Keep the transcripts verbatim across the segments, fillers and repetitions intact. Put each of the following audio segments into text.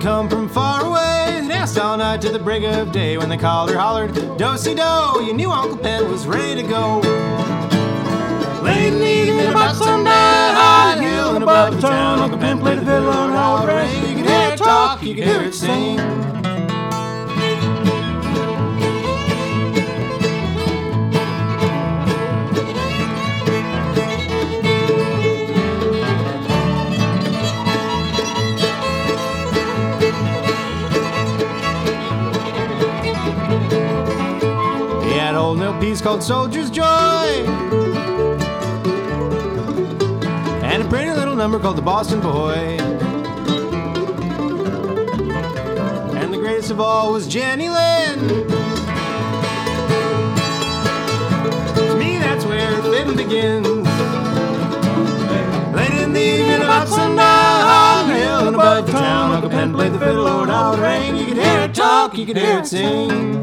come from far away. They danced all night to the break of day. When the caller hollered, do-si-do, you knew Uncle Pen was ready to go. Late in the evening, about sundown, high and hill and above the town, Uncle Pen played the fiddle on how it rang. You could hear it talk, you could hear it sing. He had old old piece called Soldier's Joy, and a pretty little number called The Boston Boy. And the greatest of all was Jenny Lind. To me, that's where the fiddle begins. Late in the evening, about sundown, on the hill and above the town, Uncle Pen played the fiddle, Lord, how it rang. You could hear it talk, you could hear it sing.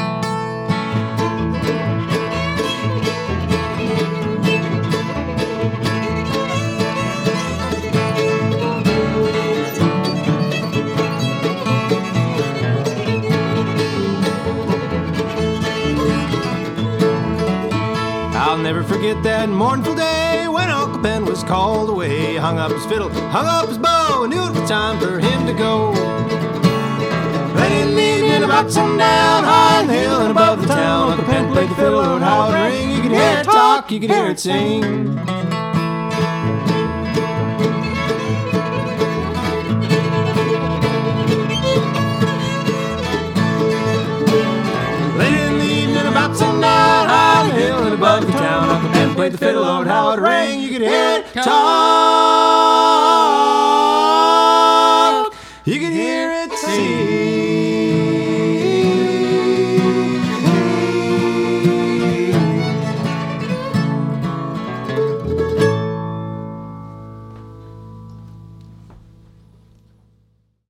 I'll never forget that mournful day when Uncle Pen was called away. He hung up his fiddle, hung up his bow, and knew it was time for him to go. Late in the evening, about sundown, high in the hill and above the town, Uncle Pen played the fiddle, Lord, how it rang. You could hear it talk, you could hear it sing. About sundown, high in the hill and above the town, Uncle Pen played the fiddle, Lord, how it rang. You could hear it talk, you could